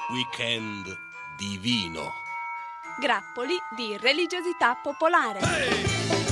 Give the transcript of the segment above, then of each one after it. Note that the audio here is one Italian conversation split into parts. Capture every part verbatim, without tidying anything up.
Weekend divino. Grappoli di religiosità popolare. Hey!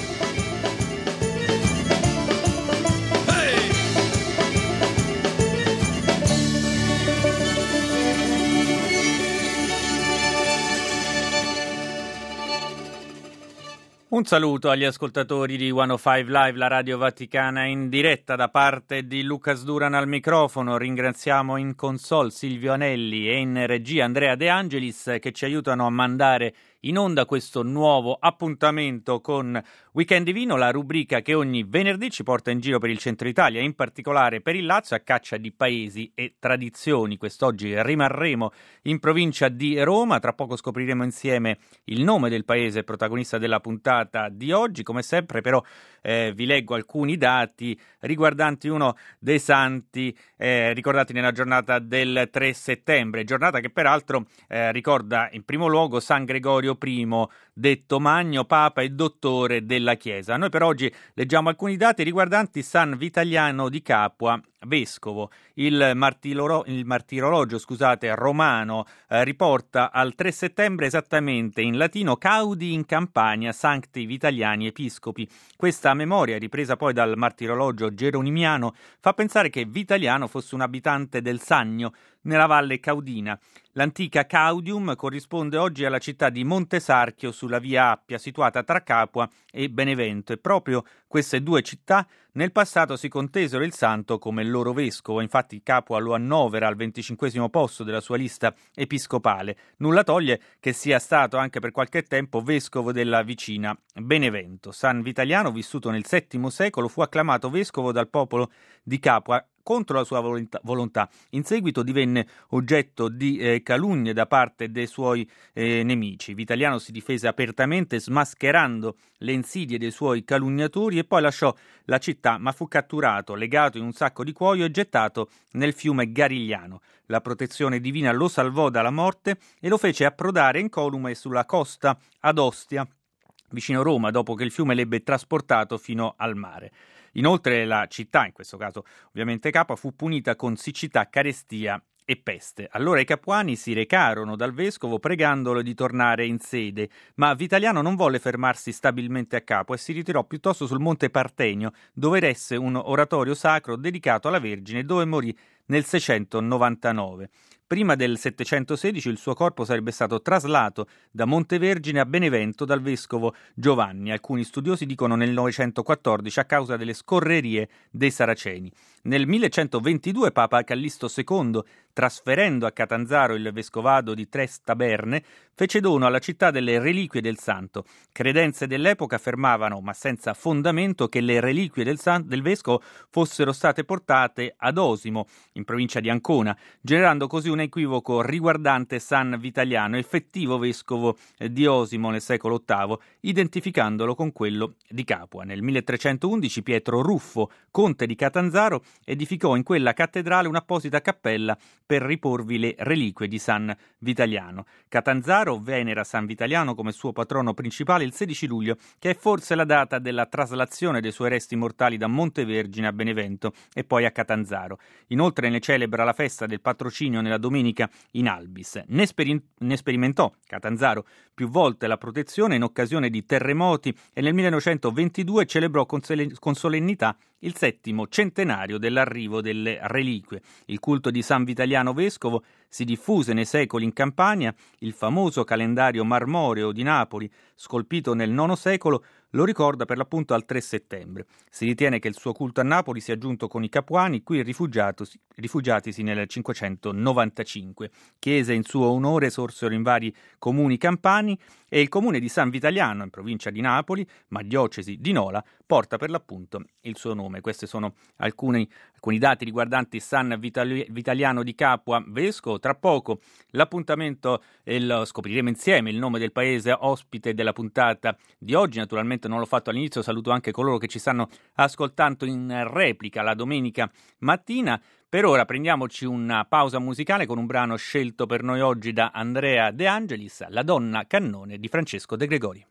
Un saluto agli ascoltatori di centocinque Live, la Radio Vaticana in diretta da parte di Lucas Duran al microfono. Ringraziamo in console Silvio Anelli e in regia Andrea De Angelis che ci aiutano a mandare in onda questo nuovo appuntamento con Weekend Divino, la rubrica che ogni venerdì ci porta in giro per il centro Italia, in particolare per il Lazio, a caccia di paesi e tradizioni. Quest'oggi rimarremo in provincia di Roma, tra poco scopriremo insieme il nome del paese protagonista della puntata di oggi. Come sempre però eh, vi leggo alcuni dati riguardanti uno dei santi eh, ricordati nella giornata del tre settembre, giornata che peraltro eh, ricorda in primo luogo San Gregorio I, detto Magno, Papa e Dottore della Chiesa. Noi per oggi leggiamo alcuni dati riguardanti San Vitaliano di Capua, vescovo. Il, martirolo, il martirologio scusate, romano eh, riporta al tre settembre esattamente in latino Caudi in Campania Sancti Vitaliani Episcopi. Questa memoria, ripresa poi dal martirologio geronimiano, fa pensare che Vitaliano fosse un abitante del Sannio, nella Valle Caudina. L'antica Caudium corrisponde oggi alla città di Montesarchio sulla via Appia, situata tra Capua e Benevento, e proprio queste due città nel passato si contesero il santo come il loro vescovo. Infatti Capua lo annovera al venticinquesimo posto della sua lista episcopale. Nulla toglie che sia stato anche per qualche tempo vescovo della vicina Benevento. San Vitaliano, vissuto nel settimo secolo, fu acclamato vescovo dal popolo di Capua contro la sua volontà. In seguito divenne oggetto di eh, calunnie da parte dei suoi eh, nemici. Vitaliano si difese apertamente smascherando le insidie dei suoi calunniatori e poi lasciò la città, ma fu catturato, legato in un sacco di cuoio e gettato nel fiume Garigliano. La protezione divina lo salvò dalla morte e lo fece approdare incolume sulla costa ad Ostia, vicino Roma, dopo che il fiume l'ebbe trasportato fino al mare. Inoltre la città, in questo caso ovviamente Capua, fu punita con siccità, carestia e peste. Allora i capuani si recarono dal vescovo pregandolo di tornare in sede, ma Vitaliano non volle fermarsi stabilmente a Capua e si ritirò piuttosto sul monte Partenio, dove eresse un oratorio sacro dedicato alla Vergine, dove morì nel seicentonovantanove. Prima del settecentosedici il suo corpo sarebbe stato traslato da Montevergine a Benevento dal vescovo Giovanni. Alcuni studiosi dicono nel novecentoquattordici a causa delle scorrerie dei Saraceni. Nel millecentoventidue Papa Callisto secondo, trasferendo a Catanzaro il vescovado di Tres Taberne, fece dono alla città delle reliquie del santo. Credenze dell'epoca affermavano, ma senza fondamento, che le reliquie del, san- del vescovo fossero state portate ad Osimo, in provincia di Ancona, generando così un equivoco riguardante San Vitaliano, effettivo vescovo di Osimo nel secolo ottavo, identificandolo con quello di Capua. Nel milletrecentoundici Pietro Ruffo, conte di Catanzaro, edificò in quella cattedrale un'apposita cappella per riporvi le reliquie di San Vitaliano. Catanzaro venera San Vitaliano come suo patrono principale il sedici luglio, che è forse la data della traslazione dei suoi resti mortali da Montevergine a Benevento e poi a Catanzaro. Inoltre ne celebra la festa del patrocinio nella domenica in Albis. Ne, speri- ne sperimentò Catanzaro più volte la protezione in occasione di terremoti e nel millenovecentoventidue celebrò con, sole- con solennità il settimo centenario dell'arrivo delle reliquie. Il culto di San Vitaliano vescovo si diffuse nei secoli in Campania. Il famoso calendario marmoreo di Napoli, scolpito nel nono secolo, lo ricorda per l'appunto al tre settembre. Si ritiene che il suo culto a Napoli sia giunto con i Capuani, qui rifugiatisi nel cinquecentonovantacinque. Chiese in suo onore sorsero in vari comuni campani e il comune di San Vitaliano, in provincia di Napoli, ma diocesi di Nola, porta per l'appunto il suo nome. Questi sono alcuni, alcuni dati riguardanti San Vitali- Vitaliano di Capua, vescovo. Tra poco l'appuntamento, e lo scopriremo insieme il nome del paese ospite della puntata di oggi. Naturalmente non l'ho fatto all'inizio, saluto anche coloro che ci stanno ascoltando in replica la domenica mattina. Per ora prendiamoci una pausa musicale con un brano scelto per noi oggi da Andrea De Angelis, La donna cannone di Francesco De Gregori.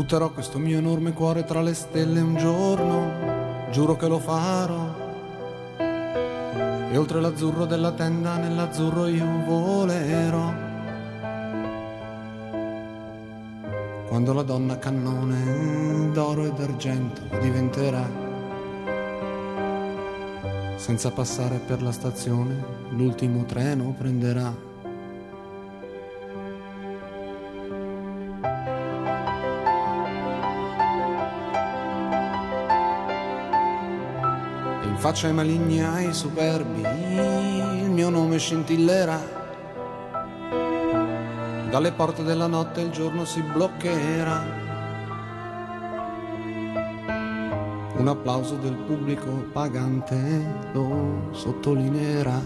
Butterò questo mio enorme cuore tra le stelle un giorno, giuro che lo farò. E oltre l'azzurro della tenda, nell'azzurro io volerò. Quando la donna cannone d'oro e d'argento diventerà, senza passare per la stazione, l'ultimo treno prenderà. E in faccia ai maligni, ai superbi, il mio nome scintillerà. Dalle porte della notte il giorno si bloccherà. Un applauso del pubblico pagante lo sottolineerà.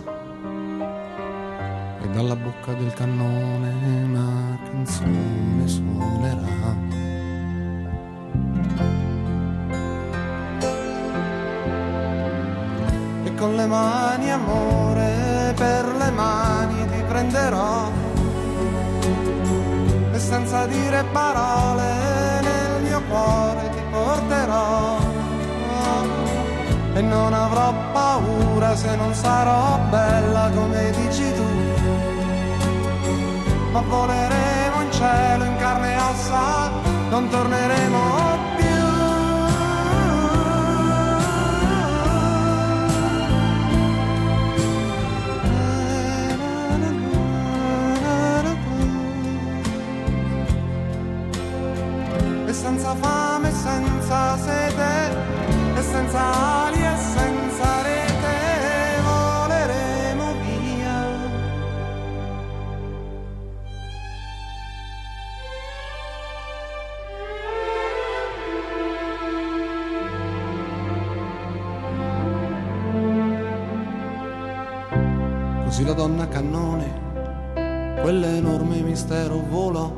E dalla bocca del cannone una canzone suonerà. E con le mani, amore, per le mani ti prenderò. E senza dire parole nel mio cuore ti porterò. E non avrò paura se non sarò bella come dici tu. Ma voleremo in cielo in carne e ossa, non torneremo più. E senza fame, senza sete, e senza ali e senza rete voleremo via. Così la donna cannone, quell'enorme mistero volò,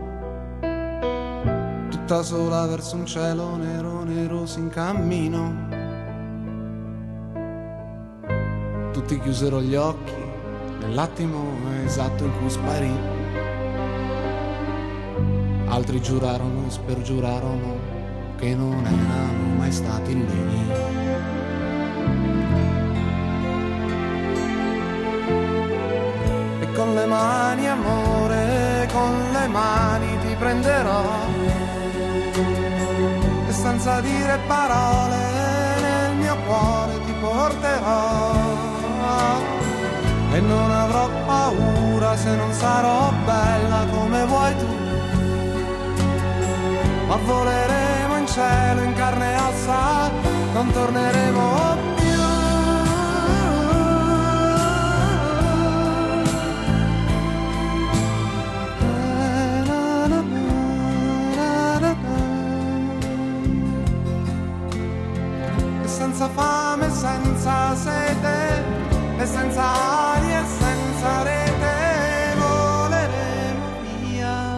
tutta sola verso un cielo nero, nero s'incammino. Tutti chiusero gli occhi nell'attimo esatto in cui sparì. Altri giurarono e spergiurarono che non erano mai stati lì. E con le mani, amore, con le mani ti prenderò. E senza dire parole nel mio cuore ti porterò. E non avrò paura se non sarò bella come vuoi tu. Ma voleremo in cielo in carne e ossa, non torneremo più. Senza fame, senza sete, e senza ali e senza rete voleremo via.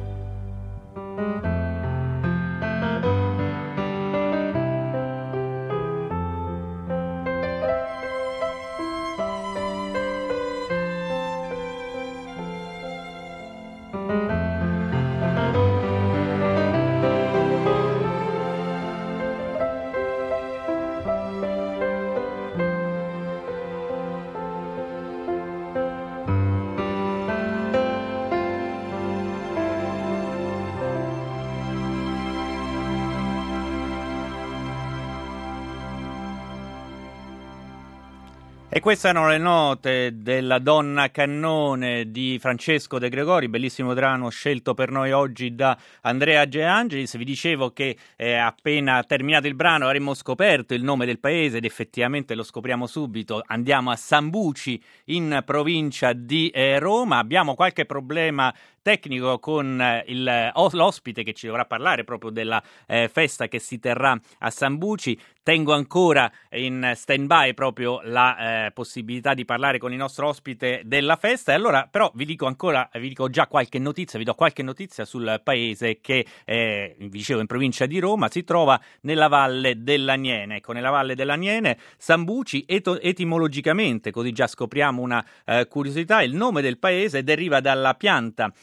E queste erano le note della Donna Cannone di Francesco De Gregori, bellissimo brano scelto per noi oggi da Andrea De Angelis. Vi dicevo che eh, appena terminato il brano avremmo scoperto il nome del paese ed effettivamente lo scopriamo subito. Andiamo a Sambuci in provincia di eh, Roma. Abbiamo qualche problema tecnico con eh, il, oh, l'ospite che ci dovrà parlare proprio della eh, festa che si terrà a Sambuci. Tengo ancora in stand-by proprio la eh, possibilità di parlare con il nostro ospite della festa. E allora però vi dico ancora, vi dico già qualche notizia, vi do qualche notizia sul paese che, eh, vi dicevo, in provincia di Roma, si trova nella Valle dell'Aniene. Ecco, nella Valle dell'Aniene, Sambuci, eto, etimologicamente, così già scopriamo una eh, curiosità, il nome del paese deriva dalla pianta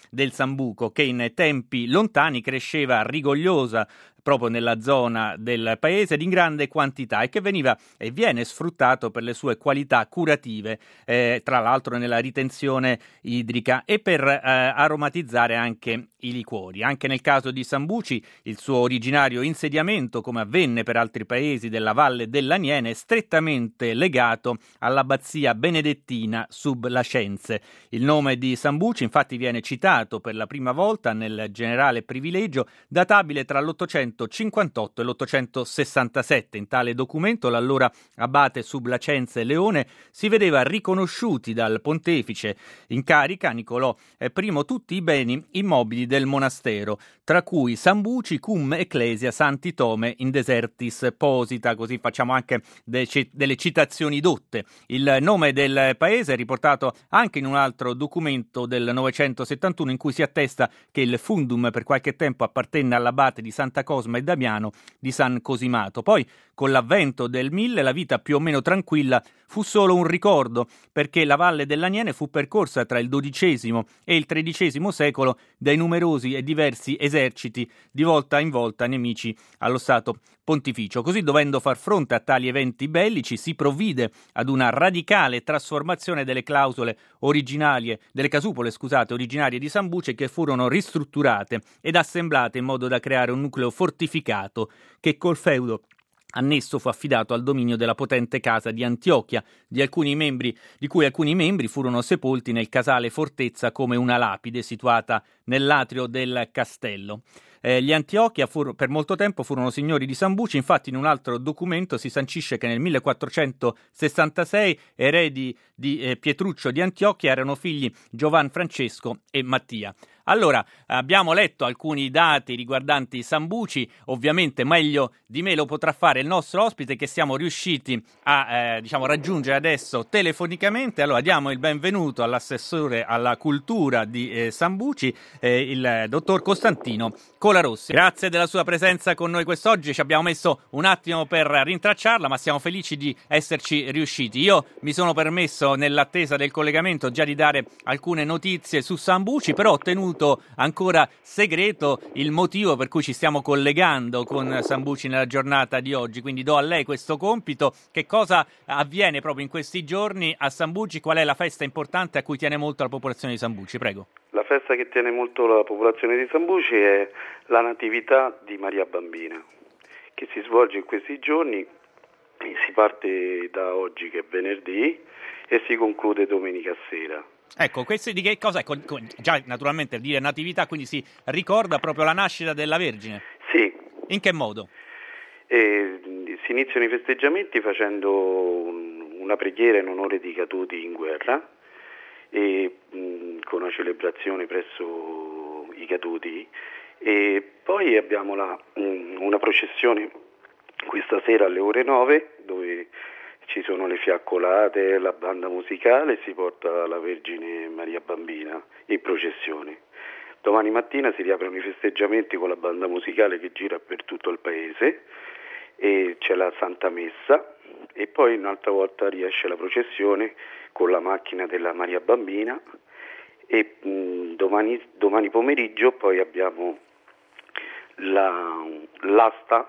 del sambuco, che in tempi lontani cresceva rigogliosa proprio nella zona del paese ed in grande quantità, e che veniva e viene sfruttato per le sue qualità curative, eh, tra l'altro nella ritenzione idrica e per eh, aromatizzare anche i liquori. Anche nel caso di Sambuci, il suo originario insediamento, come avvenne per altri paesi della Valle dell'Aniene, è strettamente legato all'abbazia benedettina sub Lascenze. Il nome di Sambuci infatti viene citato per la prima volta nel generale privilegio databile tra l'ottocentocinquantotto e l'ottocentosessantasette. In tale documento l'allora abate sub Lascenze Leone si vedeva riconosciuti dal pontefice in carica Nicolò I tutti i beni immobili del monastero, tra cui Sambuci cum ecclesia Santi Tome in desertis posita, così facciamo anche de- delle citazioni dotte. Il nome del paese è riportato anche in un altro documento del novecentosettantuno in cui si attesta che il fundum per qualche tempo appartenne all'abate di Santa Cosma e Damiano di San Cosimato. Poi, con l'avvento del mille, la vita più o meno tranquilla fu solo un ricordo, perché la Valle dell'Aniene fu percorsa tra il dodicesimo e il tredicesimo secolo dai numerosi e diversi eserciti, di volta in volta nemici allo Stato Pontificio. Così, dovendo far fronte a tali eventi bellici, si provvide ad una radicale trasformazione delle clausole originarie, delle casupole, scusate, originarie di Sambuce, che furono ristrutturate ed assemblate in modo da creare un nucleo fortificato che col feudo annesso fu affidato al dominio della potente casa di Antiochia, di alcuni membri, di cui alcuni membri furono sepolti nel casale fortezza come una lapide situata nell'atrio del castello. Eh, gli Antiochia fur, per molto tempo furono signori di Sambuci. Infatti in un altro documento si sancisce che nel millequattrocentosessantasei eredi di eh, Pietruccio di Antiochia erano figli Giovan Francesco e Mattia. Allora, abbiamo letto alcuni dati riguardanti Sambuci, ovviamente meglio di me lo potrà fare il nostro ospite, che siamo riusciti a eh, diciamo raggiungere adesso telefonicamente. Allora diamo il benvenuto all'assessore alla cultura di eh, Sambuci, eh, il dottor Costantino Colarossi. Grazie della sua presenza con noi quest'oggi, ci abbiamo messo un attimo per rintracciarla, ma siamo felici di esserci riusciti. Io mi sono permesso, nell'attesa del collegamento, già di dare alcune notizie su Sambuci, però ho tenuto ancora segreto il motivo per cui ci stiamo collegando con Sambuci nella giornata di oggi, quindi do a lei questo compito. Che cosa avviene proprio in questi giorni a Sambuci? Qual è la festa importante a cui tiene molto la popolazione di Sambuci? Prego. La festa che tiene molto la popolazione di Sambuci è la Natività di Maria Bambina, che si svolge in questi giorni. Si parte da oggi, che è venerdì, e si conclude domenica sera. Ecco, questo di che cosa è? Già, naturalmente, dire natività, quindi si ricorda proprio la nascita della Vergine? Sì. In che modo? Eh, si iniziano i festeggiamenti facendo un, una preghiera in onore dei caduti in guerra, e mh, con una celebrazione presso i caduti, e poi abbiamo la, mh, una processione questa sera alle ore nove, dove ci sono le fiaccolate, la banda musicale, si porta la Vergine Maria Bambina in processione. Domani mattina si riaprono i festeggiamenti con la banda musicale che gira per tutto il paese, e c'è la Santa Messa, e poi un'altra volta riesce la processione con la macchina della Maria Bambina, e mh, domani, domani pomeriggio poi abbiamo la, l'asta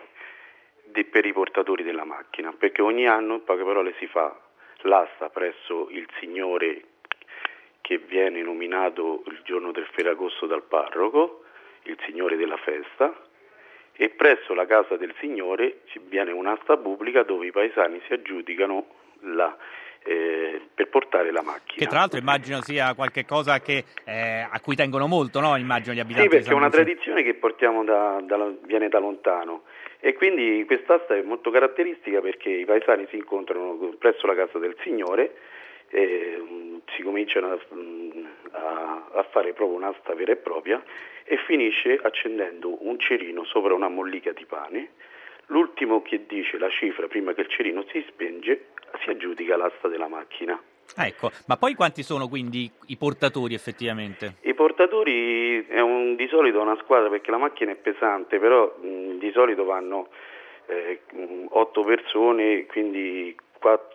per i portatori della macchina, perché ogni anno, in poche parole, si fa l'asta presso il Signore, che viene nominato il giorno del Ferragosto dal parroco, il Signore della festa, e presso la casa del Signore ci viene un'asta pubblica dove i paesani si aggiudicano la Eh, per portare la macchina. Che tra l'altro immagino sia qualche cosa che eh, a cui tengono molto, no? Immagino gli abitanti. Sì, perché è una tradizione che portiamo da, da, viene da lontano, e quindi quest'asta è molto caratteristica perché i paesani si incontrano presso la casa del Signore, e um, si cominciano a, a, a fare proprio un'asta vera e propria, e finisce accendendo un cerino sopra una mollica di pane. L'ultimo che dice la cifra prima che il cerino si spenge si aggiudica l'asta della macchina. Ecco, ma poi quanti sono quindi i portatori effettivamente? I portatori è un, di solito una squadra, perché la macchina è pesante, però mh, di solito vanno eh, otto persone, quindi quattro,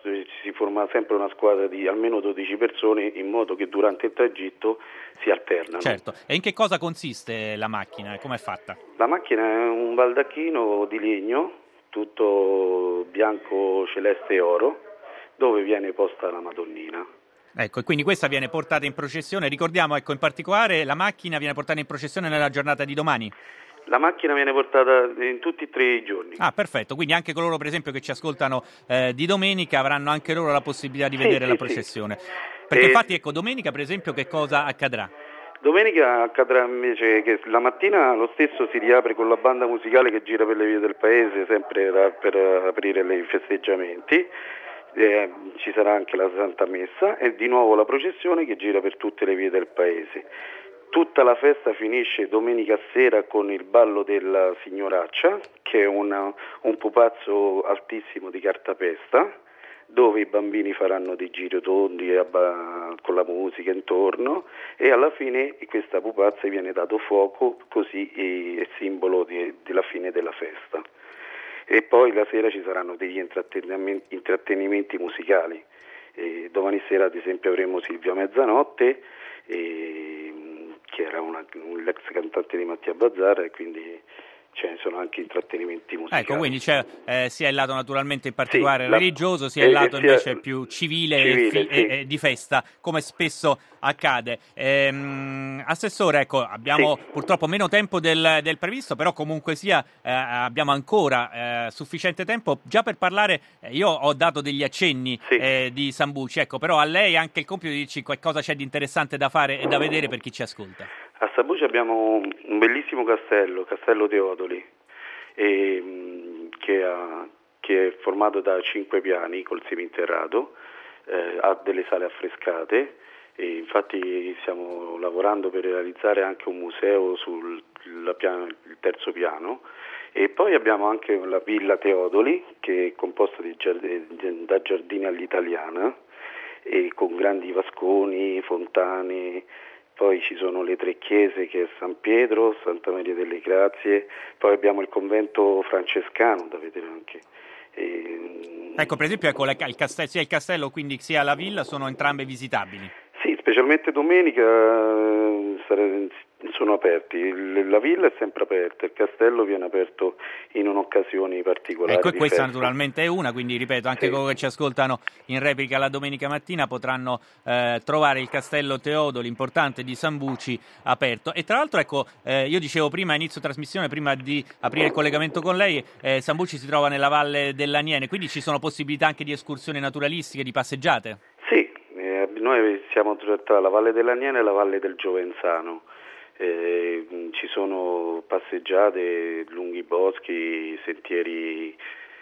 si forma sempre una squadra di almeno dodici persone, in modo che durante il tragitto si alternano. Certo. E in che cosa consiste la macchina? Come è fatta? La macchina è un baldacchino di legno, tutto bianco, celeste e oro, dove viene posta la Madonnina. Ecco, e quindi questa viene portata in processione. Ricordiamo, ecco, in particolare la macchina viene portata in processione nella giornata di domani. La macchina viene portata in tutti e tre i giorni. Ah, perfetto. Quindi anche coloro, per esempio, che ci ascoltano eh, di domenica avranno anche loro la possibilità di vedere sì, la sì, processione. sì. Perché eh, infatti, ecco, domenica, per esempio, che cosa accadrà? Domenica accadrà invece che la mattina lo stesso si riapre con la banda musicale che gira per le vie del paese, sempre da, per aprire i festeggiamenti. Eh, ci sarà anche la Santa Messa e di nuovo la processione che gira per tutte le vie del paese. Tutta la festa finisce domenica sera con il ballo della Signoraccia, che è una, un pupazzo altissimo di cartapesta, dove i bambini faranno dei giri tondi abba, con la musica intorno, e alla fine questa pupazza viene dato fuoco, così è simbolo di, della fine della festa. E poi la sera ci saranno degli intrattenimenti, intrattenimenti musicali. E domani sera ad esempio avremo Silvia Mezzanotte, e, che era una, un ex cantante di Mattia Bazzara, e quindi ce ne sono anche intrattenimenti musicali. Ecco, quindi c'è eh, sia il lato naturalmente in particolare sì, la, religioso, sia il lato sia, invece più civile, civile e, fi- sì. e, e di festa, come spesso accade. Ehm, Assessore, ecco, abbiamo sì. purtroppo meno tempo del, del previsto, però comunque sia eh, abbiamo ancora eh, sufficiente tempo già per parlare. Eh, io ho dato degli accenni sì. eh, di Sambuci, ecco, però a lei anche il compito di dirci qualcosa c'è di interessante da fare e da vedere per chi ci ascolta. A Sambuci abbiamo un bellissimo castello, Castello Teodoli, e, che, ha, che è formato da cinque piani col seminterrato, eh, ha delle sale affrescate, e infatti stiamo lavorando per realizzare anche un museo sul la piano, il terzo piano, e poi abbiamo anche la Villa Teodoli, che è composta di giard- da giardini all'italiana, e con grandi vasconi, fontane. Poi ci sono le tre chiese, che è San Pietro, Santa Maria delle Grazie, poi abbiamo il convento francescano da vedere anche. E... Ecco, per esempio, ecco, il castello, sia il castello quindi sia la villa sono entrambe visitabili. Sì, specialmente domenica sono aperti, la villa è sempre aperta, il castello viene aperto in un'occasione particolare. Ecco, e questa festa. Naturalmente è una, quindi ripeto, anche sì. coloro che ci ascoltano in replica la domenica mattina potranno eh, trovare il Castello Teodoli, importante, di Sambuci, aperto. E tra l'altro, ecco, eh, io dicevo prima a inizio trasmissione, prima di aprire il collegamento con lei, eh, Sambuci si trova nella Valle dell'Aniene, quindi ci sono possibilità anche di escursioni naturalistiche, di passeggiate? Sì, eh, noi siamo tra la Valle dell'Aniene e la Valle del Giovenzano. Eh, ci sono passeggiate lungo i boschi, sentieri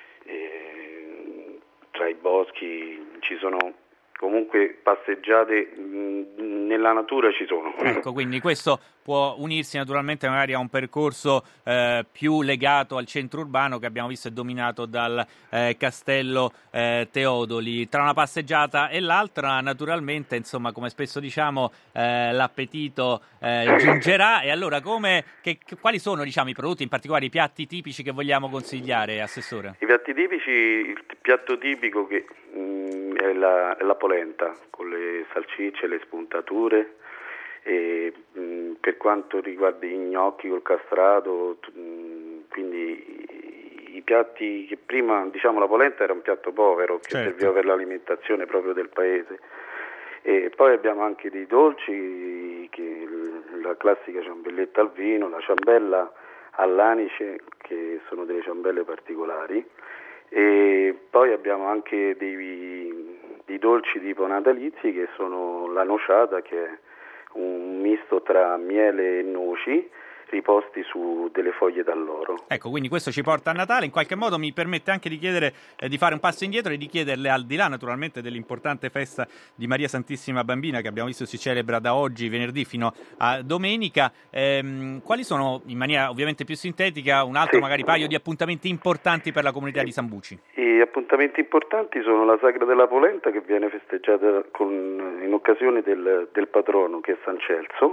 eh, tra i boschi, ci sono comunque passeggiate mh, nella natura, ci sono. Ecco, quindi questo può unirsi naturalmente magari a un percorso eh, più legato al centro urbano, che abbiamo visto è dominato dal eh, Castello eh, Teodoli. Tra una passeggiata e l'altra, naturalmente, insomma, come spesso diciamo, eh, l'appetito eh, giungerà. E allora, come, che, quali sono, diciamo, i prodotti, in particolare i piatti tipici che vogliamo consigliare, Assessore? I piatti tipici, il piatto tipico che mh, è, la, è la polenta, con le salsicce, le spuntature. E, mh, per quanto riguarda i gnocchi col castrato, mh, quindi i, i piatti che prima, diciamo, la polenta era un piatto povero che certo. serviva per l'alimentazione proprio del paese, e poi abbiamo anche dei dolci, che, la classica ciambelletta al vino, la ciambella all'anice, che sono delle ciambelle particolari, e poi abbiamo anche dei, dei dolci tipo natalizi, che sono la nociata, che è un misto tra miele e noci riposti su delle foglie d'alloro. Ecco, quindi questo ci porta a Natale. In qualche modo mi permette anche di chiedere, eh, di fare un passo indietro e di chiederle, al di là naturalmente dell'importante festa di Maria Santissima Bambina, che abbiamo visto si celebra da oggi, venerdì, fino a domenica, ehm, quali sono, in maniera ovviamente più sintetica, un altro sì. magari paio di appuntamenti importanti per la comunità di Sambuci? Gli appuntamenti importanti sono la Sagra della Polenta, che viene festeggiata con, in occasione del, del patrono, che è San Celso,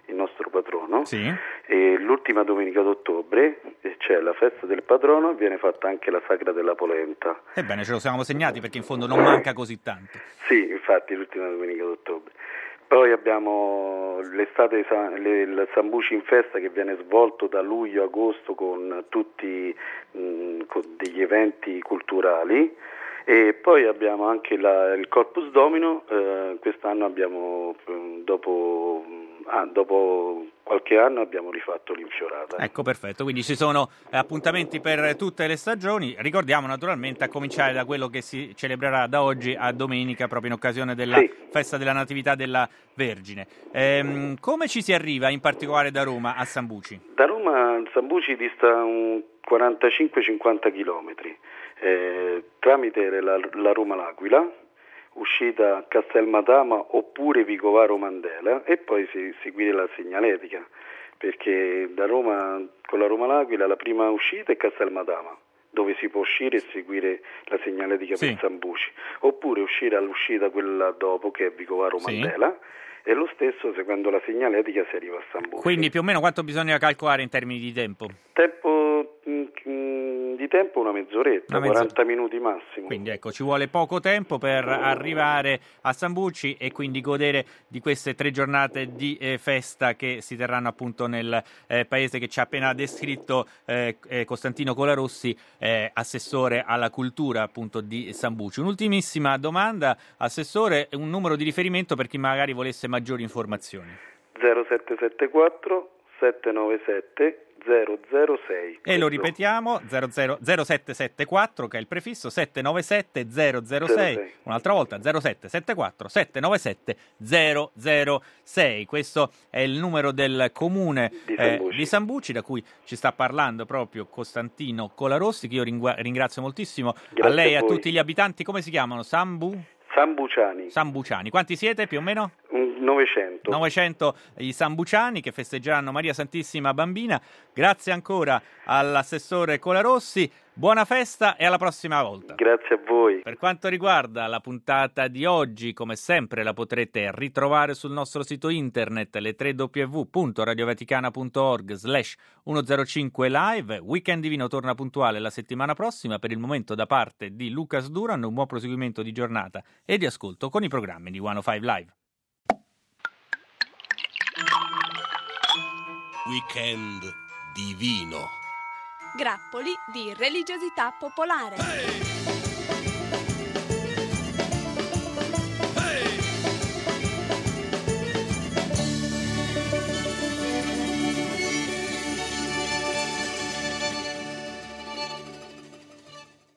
il nostro patrono, sì. E l'ultima domenica d'ottobre c'è la festa del patrono e viene fatta anche la sagra della polenta. Ebbene, ce lo siamo segnati perché in fondo non manca così tanto. Sì, infatti l'ultima domenica d'ottobre. Poi abbiamo l'estate, le, il Sambuci in festa che viene svolto da luglio a agosto con tutti mh, con degli eventi culturali, e poi abbiamo anche la, il Corpus Domino. Eh, quest'anno abbiamo dopo, ah, dopo qualche anno abbiamo rifatto l'Infiorata. Ecco, perfetto, quindi ci sono appuntamenti per tutte le stagioni. Ricordiamo naturalmente a cominciare da quello che si celebrerà da oggi a domenica, proprio in occasione della sì. festa della Natività della Vergine. Ehm, come ci si arriva in particolare da Roma a Sambuci? Da Roma Sambuci dista un quarantacinque cinquanta chilometri, eh, tramite la, la Roma-L'Aquila, uscita a Castelmadama oppure Vicovaro Mandela, e poi si, seguire la segnaletica, perché da Roma con la Roma-L'Aquila la prima uscita è Castelmadama, dove si può uscire e seguire la segnaletica sì. per Sambuci, oppure uscire all'uscita quella dopo che è Vicovaro sì. Mandela, e lo stesso seguendo la segnaletica si arriva a Sambuci. Quindi più o meno quanto bisogna calcolare in termini di tempo? Tempo mh, di tempo una mezz'oretta, una mezz'ora. quaranta minuti massimo. Quindi ecco, ci vuole poco tempo per arrivare a Sambuci e quindi godere di queste tre giornate di eh, festa che si terranno appunto nel eh, paese che ci ha appena descritto eh, eh, Costantino Colarossi, eh, assessore alla cultura appunto di Sambuci. Un'ultimissima domanda, assessore, un numero di riferimento per chi magari volesse maggiori informazioni. zero sette sette quattro sette nove sette zero zero sei. E lo ripetiamo, zero zero zero sette sette quattro che è il prefisso, sette nove sette zero zero sei, un'altra volta zero sette sette quattro sette nove sette zero zero sei. Questo è il numero del comune di Sambuci, eh, di Sambuci, da cui ci sta parlando proprio Costantino Colarossi, che io ringu- ringrazio moltissimo. Grazie a lei e a, a tutti gli abitanti. Come si chiamano? Sambu? Sambuciani. Sambuciani. Quanti siete più o meno? novecento. novecento i sambuciani che festeggeranno Maria Santissima Bambina. Grazie ancora all'assessore Colarossi, buona festa e alla prossima volta. Grazie a voi. Per quanto riguarda la puntata di oggi, come sempre la potrete ritrovare sul nostro sito internet le tre w w w punto radiovaticana punto org slash centocinque live. Weekend Divino torna puntuale la settimana prossima. Per il momento, da parte di Lucas Duran, un buon proseguimento di giornata e di ascolto con i programmi di centocinque Live. Weekend Divino. Grappoli di religiosità popolare.